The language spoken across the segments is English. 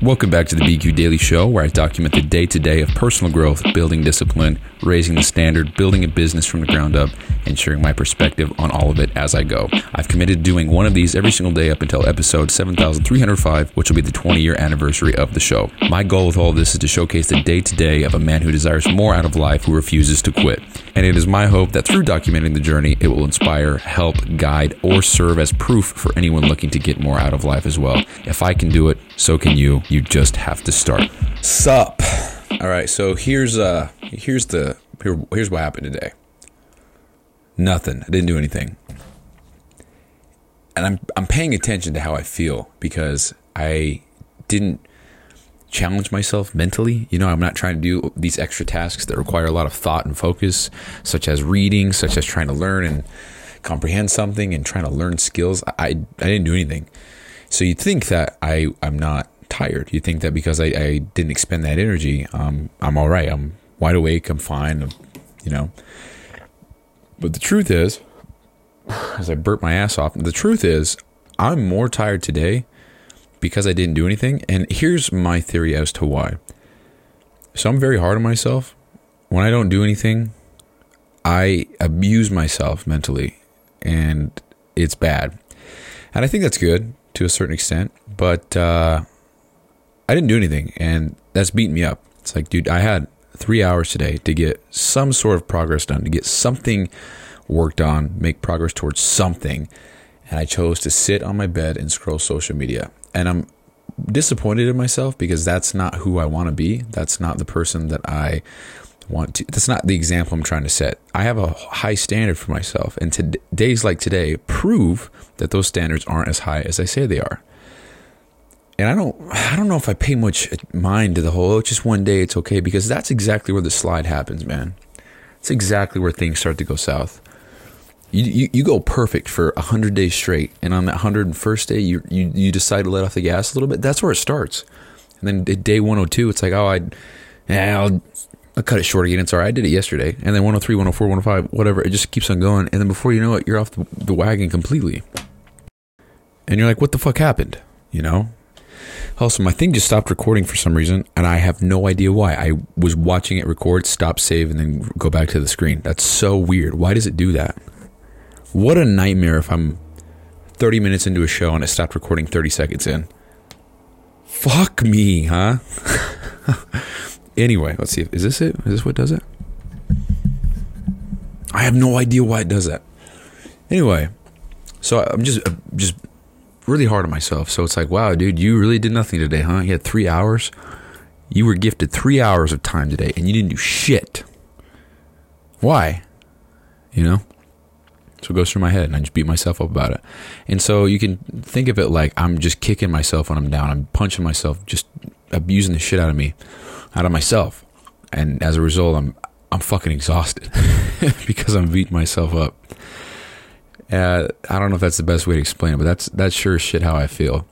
Welcome back to the BQ Daily Show, where I document the day-to-day of personal growth, building discipline, raising the standard, building a business from the ground up, and sharing my perspective on all of it as I go. I've committed to doing one of these every single day up until episode 7305, which will be the 20-year anniversary of the show. My goal with all of this is to showcase the day-to-day of a man who desires more out of life, who refuses to quit. And it is my hope that through documenting the journey, it will inspire, help, guide, or serve as proof for anyone looking to get more out of life as well. If I can do it, so can you. You just have to start. Sup? All right, so here's what happened today. Nothing. I didn't do anything. And I'm paying attention to how I feel because I didn't challenge myself mentally. You know, I'm not trying to do these extra tasks that require a lot of thought and focus, such as reading, such as trying to learn and comprehend something and trying to learn skills. I didn't do anything. So you'd think that I'm not tired. You think that because I didn't expend that energy, I'm all right. I'm wide awake. I'm fine. You know. But the truth is, as I burp my ass off, the truth is I'm more tired today because I didn't do anything. And here's my theory as to why. So I'm very hard on myself. When I don't do anything, I abuse myself mentally, and it's bad. And I think that's good to a certain extent, but I didn't do anything, and that's beating me up. It's like, dude, I had 3 hours today to get some sort of progress done, to get something worked on, make progress towards something, and I chose to sit on my bed and scroll social media. And I'm disappointed in myself because that's not who I want to be. That's not the person that I want to. That's not the example I'm trying to set. I have a high standard for myself, and days like today prove that those standards aren't as high as I say they are. And I don't know if I pay much mind to the whole, it's just one day, it's okay, because that's exactly where the slide happens, man. It's exactly where things start to go south. You go perfect for 100 days straight, and on that 101st day, you decide to let off the gas a little bit. That's where it starts. And then at day 102, it's like, I'll cut it short again. It's all right. I did it yesterday. And then 103, 104, 105, whatever. It just keeps on going. And then before you know it, you're off the wagon completely. And you're like, what the fuck happened? You know? Also, my thing just stopped recording for some reason, and I have no idea why. I was watching it record, stop, save, and then go back to the screen. That's so weird. Why does it do that? What a nightmare if I'm 30 minutes into a show and it stopped recording 30 seconds in. Fuck me, huh? Anyway, let's see. Is this it? Is this what does it? I have no idea why it does that. Anyway, so I'm just really hard on myself. So it's like, wow, dude, you really did nothing today, huh? You had 3 hours. You were gifted 3 hours of time today, and you didn't do shit. Why? You know? So it goes through my head, and I just beat myself up about it. And so you can think of it like I'm just kicking myself when I'm down. I'm punching myself, just abusing the shit out of myself. And as a result, I'm fucking exhausted because I'm beating myself up. I don't know if that's the best way to explain it, but that's sure as shit how I feel.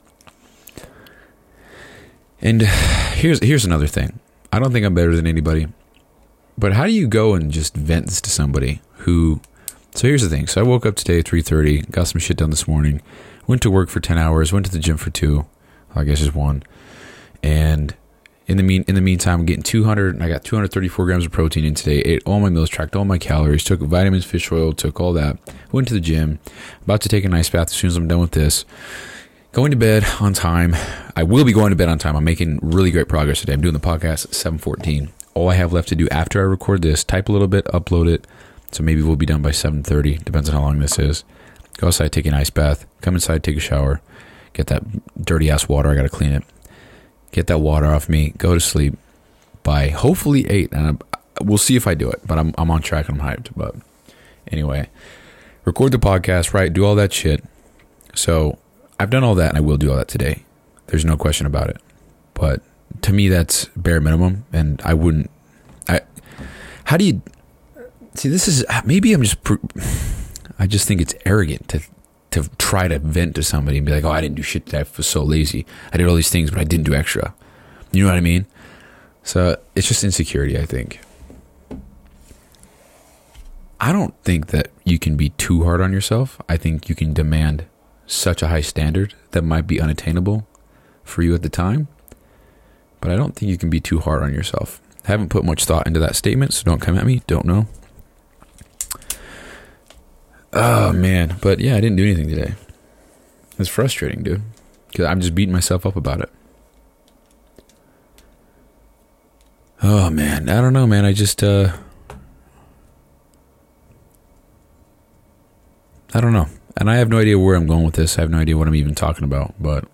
And here's another thing. I don't think I'm better than anybody, but how do you go and just vent this to somebody who... So here's the thing. So I woke up today at 3:30, got some shit done this morning, went to work for 10 hours, went to the gym for 2, I guess just 1, and in the meantime, I'm getting 234 grams of protein in today, ate all my meals, tracked all my calories, took vitamins, fish oil, took all that, went to the gym, about to take an ice bath as soon as I'm done with this, going to bed on time. I will be going to bed on time. I'm making really great progress today. I'm doing the podcast at 7:14. All I have left to do after I record this, type a little bit, upload it, so maybe we'll be done by 7:30, depends on how long this is. Go outside, take an ice bath, come inside, take a shower, get that dirty ass water, I gotta clean it. Get that water off me, go to sleep by hopefully 8, and we'll see if I do it, but I'm on track and I'm hyped. But anyway, record the podcast, right, do all that shit. So I've done all that, and I will do all that today. There's no question about it. But to me, that's bare minimum, and how do you... See, this is... Maybe I just think it's arrogant to try to vent to somebody and be like, oh, I didn't do shit today. I was so lazy. I did all these things, but I didn't do extra. You know what I mean? So it's just insecurity, I think. I don't think that you can be too hard on yourself. I think you can demand such a high standard that might be unattainable for you at the time. but I don't think you can be too hard on yourself. I haven't put much thought into that statement, so don't come at me. Don't know. Oh, man. But yeah, I didn't do anything today. It's frustrating, dude, because I'm just beating myself up about it. Oh, man. I don't know, man. I just, I don't know. And I have no idea where I'm going with this. I have no idea what I'm even talking about, but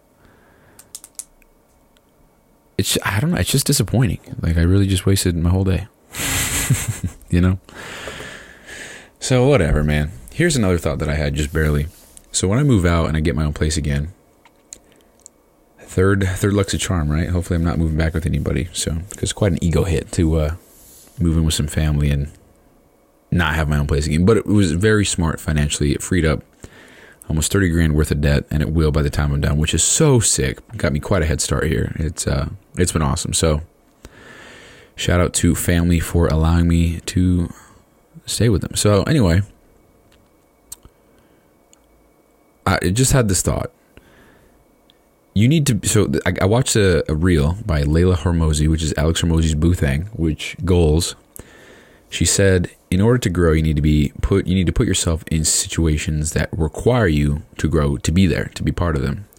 I don't know. It's just disappointing. Like, I really just wasted my whole day, you know? So whatever, man. Here's another thought that I had just barely. So when I move out and I get my own place again, third luck's a charm, right? Hopefully I'm not moving back with anybody. So, because it's quite an ego hit to move in with some family and not have my own place again. But it was very smart financially. It freed up almost 30 grand worth of debt, and it will by the time I'm done, which is so sick. Got me quite a head start here. It's been awesome. So shout out to family for allowing me to stay with them. So anyway, I just had this thought. You need to. So I watched a reel by Layla Hormozi, which is Alex Hormozi's boo thing, which goals. She said, in order to grow, you need to put yourself in situations that require you to grow, to be there, to be part of them.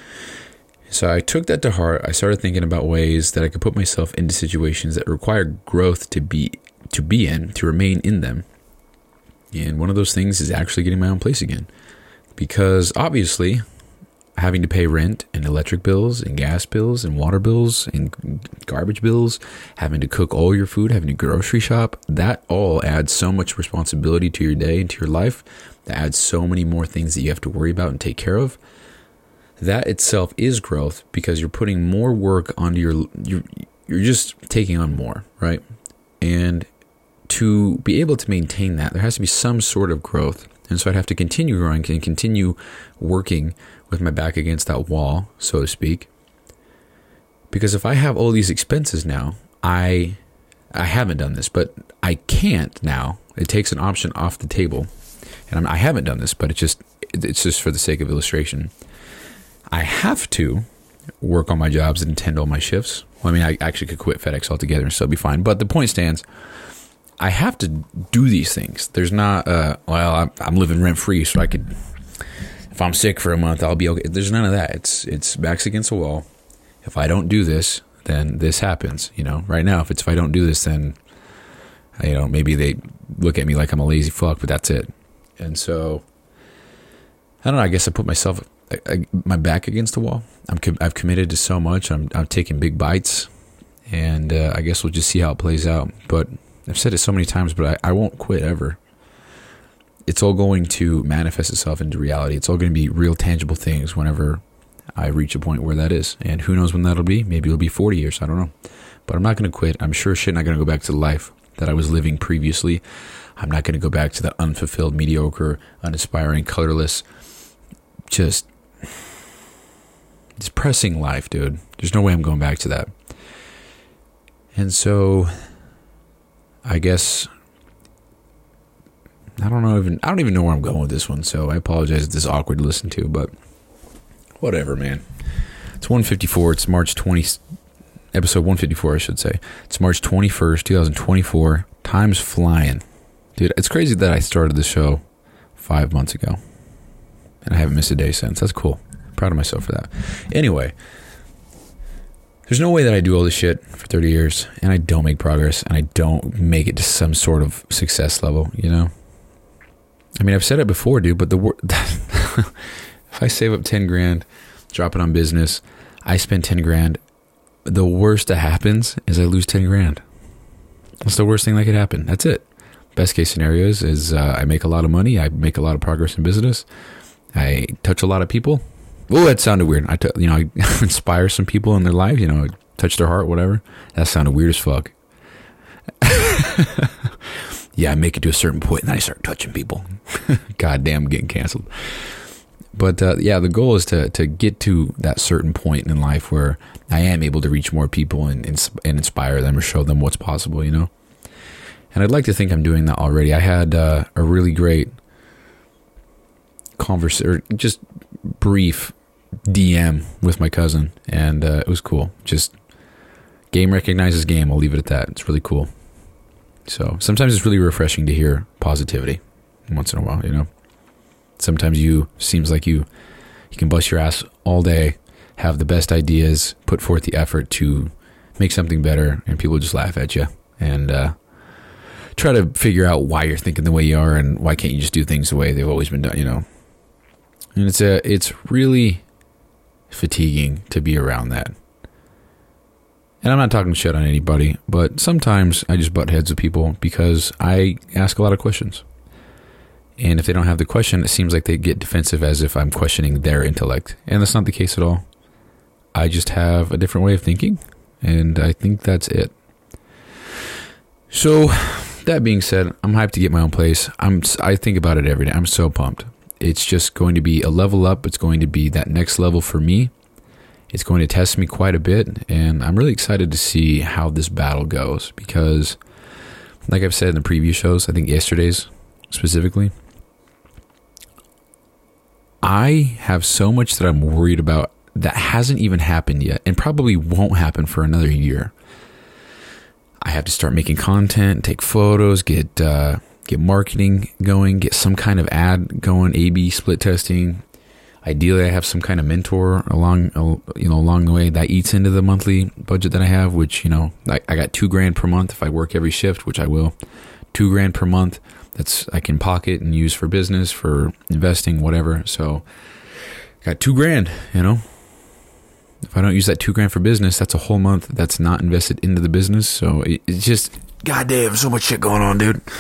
So I took that to heart. I started thinking about ways that I could put myself into situations that require growth to be in, to remain in them. And one of those things is actually getting my own place again. Because obviously, having to pay rent and electric bills and gas bills and water bills and garbage bills, having to cook all your food, having to grocery shop, that all adds so much responsibility to your day and to your life. That adds so many more things that you have to worry about and take care of. That itself is growth, because you're putting more work onto you're just taking on more, right? And to be able to maintain that, there has to be some sort of growth. And so I'd have to continue growing and continue working with my back against that wall, so to speak. Because if I have all these expenses now, I haven't done this, but I can't now. It takes an option off the table. And I haven't done this, but it's just for the sake of illustration. I have to work on my jobs and attend all my shifts. Well, I mean, I actually could quit FedEx altogether and still be fine. But the point stands, I have to do these things. There's not, I'm living rent free, so I could, if I'm sick for a month, I'll be okay. There's none of that. It's backs against the wall. If I don't do this, then this happens. You know, right now, if I don't do this, then, you know, maybe they look at me like I'm a lazy fuck, but that's it. And so, I don't know. I guess I put my back against the wall. I've committed to so much. I'm taking big bites, and I guess we'll just see how it plays out. But I've said it so many times, but I won't quit ever. It's all going to manifest itself into reality. It's all going to be real tangible things whenever I reach a point where that is. And who knows when that'll be? Maybe it'll be 40 years. I don't know. But I'm not going to quit. I'm sure shit not going to go back to the life that I was living previously. I'm not going to go back to that unfulfilled, mediocre, uninspiring, colorless, just depressing life, dude. There's no way I'm going back to that. And so I guess I don't even know where I'm going with this one, so I apologize if this is awkward to listen to, but whatever, man. It's 154. It's March 20th, episode 154, I should say. It's March 21st, 2024. Time's flying. Dude, it's crazy that I started the show 5 months ago, and I haven't missed a day since. That's cool. Proud of myself for that. Anyway, there's no way that I do all this shit for 30 years and I don't make progress and I don't make it to some sort of success level, you know? I mean, I've said it before, dude, but if I save up 10 grand, drop it on business, I spend 10 grand, the worst that happens is I lose 10 grand. That's the worst thing that could happen. That's it. Best case scenarios is I make a lot of money, I make a lot of progress in business, I touch a lot of people. Oh, that sounded weird. I inspire some people in their life, touch their heart, whatever. That sounded weird as fuck. Yeah, I make it to a certain point and then I start touching people. Goddamn, I'm getting canceled. But yeah, the goal is to get to that certain point in life where I am able to reach more people and inspire them or show them what's possible, And I'd like to think I'm doing that already. I had a really great just brief DM with my cousin, and it was cool. Just Game recognizes game. I'll leave it at that. It's really cool. So sometimes it's really refreshing to hear positivity once in a while, you know. Sometimes seems like you can bust your ass all day, have the best ideas, put forth the effort to make something better, and people just laugh at you and try to figure out why you're thinking the way you are and why can't you just do things the way they've always been done, you know. And it's really fatiguing to be around that. And I'm not talking shit on anybody, but sometimes I just butt heads with people because I ask a lot of questions. And if they don't have the question, it seems like they get defensive as if I'm questioning their intellect. And that's not the case at all. I just have a different way of thinking, and I think that's it. So, that being said, I'm hyped to get my own place. I think about it every day. I'm so pumped. It's just going to be a level up. It's going to be that next level for me. It's going to test me quite a bit, and I'm really excited to see how this battle goes because, like I've said in the previous shows, I think yesterday's specifically, I have so much that I'm worried about that hasn't even happened yet and probably won't happen for another year. I have to start making content, take photos, get marketing going, get some kind of ad going, A/B split testing. Ideally, I have some kind of mentor along the way that eats into the monthly budget that I have, which, you know, I got $2,000 per month if I work every shift, which I will. $2,000 per month. That's I can pocket and use for business, for investing, whatever. So, got $2,000. You know, if I don't use that $2,000 for business, that's a whole month that's not invested into the business. So it's just, goddamn, so much shit going on, dude.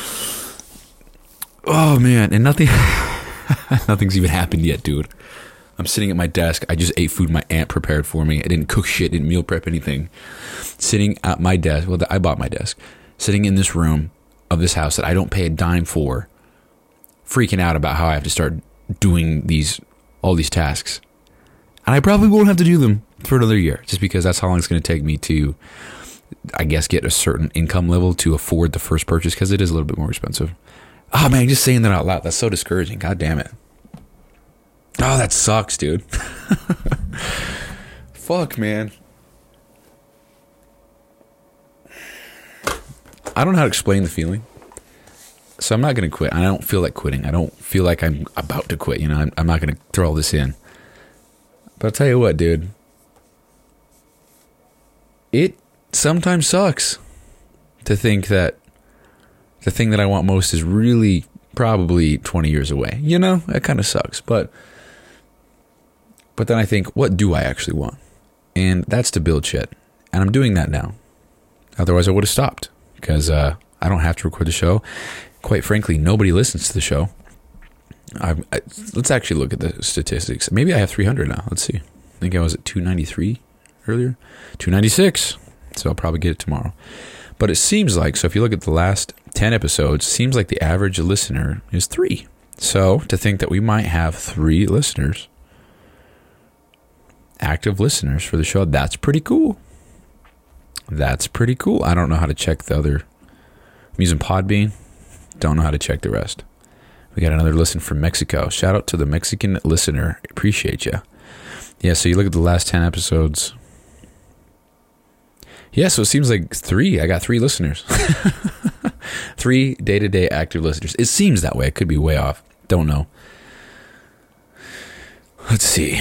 Oh man, and nothing's even happened yet, dude. I'm sitting at my desk. I just ate food my aunt prepared for me. I didn't cook shit, didn't meal prep anything. Sitting at my desk. Well, I bought my desk. Sitting in this room of this house that I don't pay a dime for, freaking out about how I have to start doing all these tasks. And I probably won't have to do them for another year, just because that's how long it's going to take me to, I guess, get a certain income level to afford the first purchase, because it is a little bit more expensive. Oh man, just saying that out loud, that's so discouraging. God damn it. Oh, that sucks, dude. Fuck, man. I don't know how to explain the feeling. So I'm not going to quit. I don't feel like quitting. I don't feel like I'm about to quit. You know, I'm not going to throw all this in. But I'll tell you what, dude. It sometimes sucks to think that the thing that I want most is really probably 20 years away. You know, that kind of sucks. But then I think, what do I actually want? And that's to build shit. And I'm doing that now. Otherwise, I would have stopped. Because I don't have to record the show. Quite frankly, nobody listens to the show. Let's actually look at the statistics. Maybe I have 300 now. Let's see. I think I was at 293 earlier. 296. So I'll probably get it tomorrow. But it seems like, so if you look at the last 10 episodes, it seems like the average listener is 3. So to think that we might have 3 listeners, active listeners for the show, that's pretty cool. That's pretty cool. I don't know how to check the other. I'm using Podbean. Don't know how to check the rest. We got another listen from Mexico. Shout out to the Mexican listener. Appreciate you. Yeah, so you look at the last 10 episodes. Yeah, so it seems like 3. I got 3 listeners. 3 day-to-day active listeners. It seems that way. It could be way off. Don't know. Let's see.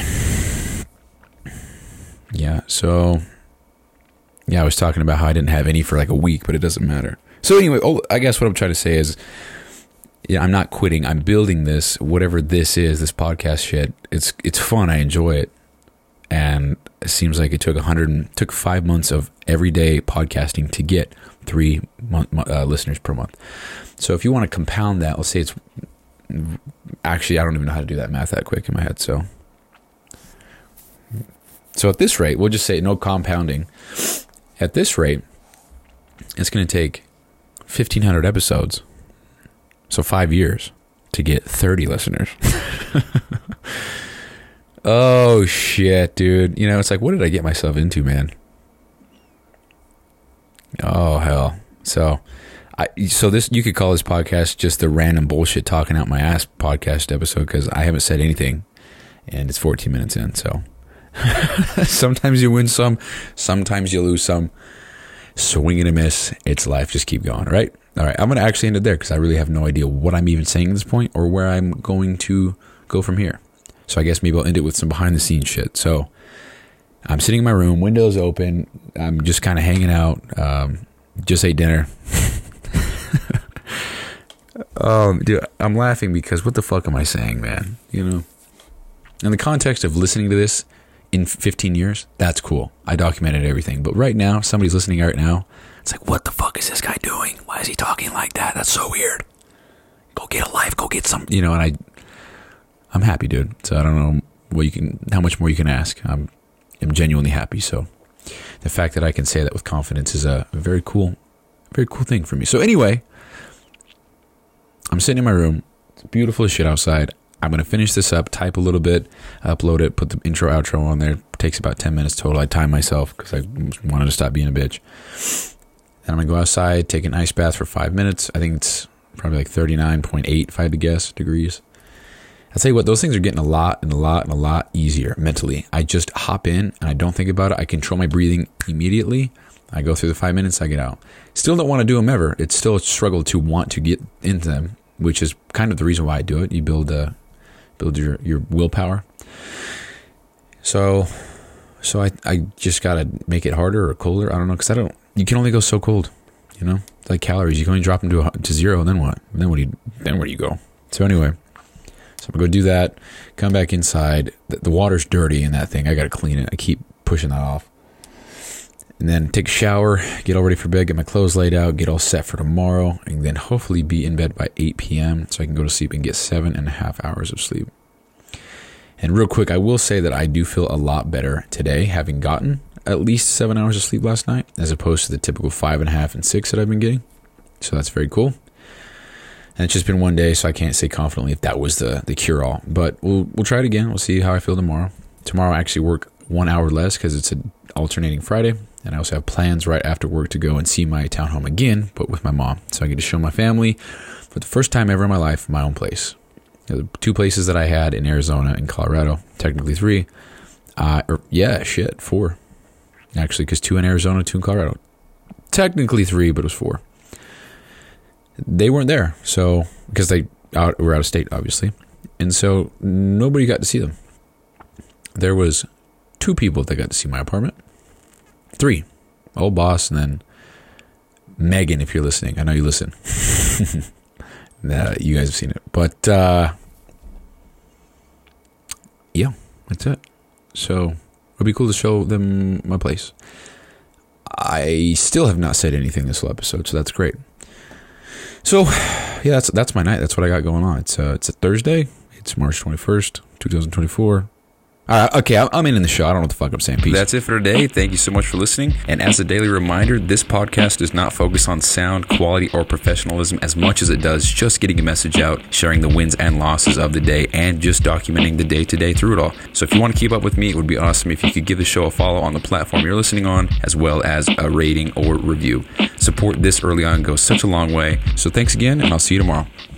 Yeah, so... Yeah, I was talking about how I didn't have any for like a week, but it doesn't matter. So anyway, I guess what I'm trying to say is, yeah, I'm not quitting. I'm building this, whatever this is, this podcast shit. It's fun. I enjoy it. And it seems like it took 5 months of everyday podcasting to get 3 listeners per month. So if you want to compound that, let's say it's, actually, I don't even know how to do that math that quick in my head. So at this rate, we'll just say no compounding. At this rate, it's going to take 1,500 episodes, so 5 years, to get 30 listeners. Oh, shit, dude. You know, it's like, what did I get myself into, man? Oh, hell. So this, you could call this podcast just the random bullshit talking out my ass podcast episode, because I haven't said anything, and it's 14 minutes in, so... Sometimes you win some, sometimes you lose some. Swing and a miss. It's life. Just keep going, right? All right. I'm going to actually end it there because I really have no idea what I'm even saying at this point or where I'm going to go from here. So I guess maybe I'll end it with some behind the scenes shit. So I'm sitting in my room, windows open. I'm just kind of hanging out. Just ate dinner. Dude, I'm laughing because what the fuck am I saying, man? You know, in the context of listening to this in 15 years, that's cool. I documented everything. But right now, somebody's listening right now. It's like, what the fuck is this guy doing? Why is he talking like that? That's so weird. Go get a life. Go get some, you know, and I'm happy, dude. So I don't know how much more you can ask. I'm genuinely happy. So the fact that I can say that with confidence is a very cool thing for me. So anyway, I'm sitting in my room. It's beautiful as shit outside. I'm going to finish this up, type a little bit, upload it, put the intro, outro on there. It takes about 10 minutes total. I time myself because I wanted to stop being a bitch. And I'm going to go outside, take an ice bath for 5 minutes. I think it's probably like 39.8, if I had to guess, degrees. I'll tell you what, those things are getting a lot easier mentally. I just hop in and I don't think about it. I control my breathing immediately. I go through the 5 minutes, I get out. Still don't want to do them ever. It's still a struggle to want to get into them, which is kind of the reason why I do it. You build your willpower. So I just gotta make it harder or colder. I don't know, because you can only go so cold, you know, it's like calories. You can only drop them to zero, and then what? Then where do you go? So anyway, so I'm gonna go do that. Come back inside. The water's dirty in that thing. I gotta clean it. I keep pushing that off. And then take a shower, get all ready for bed, get my clothes laid out, get all set for tomorrow, and then hopefully be in bed by 8 p.m. so I can go to sleep and get 7.5 hours of sleep. And real quick, I will say that I do feel a lot better today, having gotten at least 7 hours of sleep last night, as opposed to the typical 5.5 and 6 that I've been getting. So that's very cool. And it's just been one day, so I can't say confidently if that was the cure-all. But we'll try it again. We'll see how I feel tomorrow. Tomorrow I actually work 1 hour less because it's an alternating Friday. And I also have plans right after work to go and see my townhome again, but with my mom. So I get to show my family, for the first time ever in my life, my own place. The 2 places that I had in Arizona and Colorado, technically 3. 4. Actually, because 2 in Arizona, 2 in Colorado. Technically 3, but it was 4. They weren't there, so because they were out of state, obviously. And so nobody got to see them. There was 2 people that got to see my apartment. 3. Old boss, and then Megan, if you're listening. I know you listen. You guys have seen it. But, yeah, that's it. So, it'll be cool to show them my place. I still have not said anything this whole episode, so that's great. So, yeah, that's my night. That's what I got going on. It's a Thursday. It's March 21st, 2024. All right, okay, I'm in the show. I don't know what the fuck I'm saying. Peace. That's it for today. Thank you so much for listening. And as a daily reminder, this podcast does not focus on sound, quality, or professionalism as much as it does just getting a message out, sharing the wins and losses of the day, and just documenting the day-to-day through it all. So if you want to keep up with me, it would be awesome if you could give the show a follow on the platform you're listening on, as well as a rating or review. Support this early on goes such a long way. So thanks again, and I'll see you tomorrow.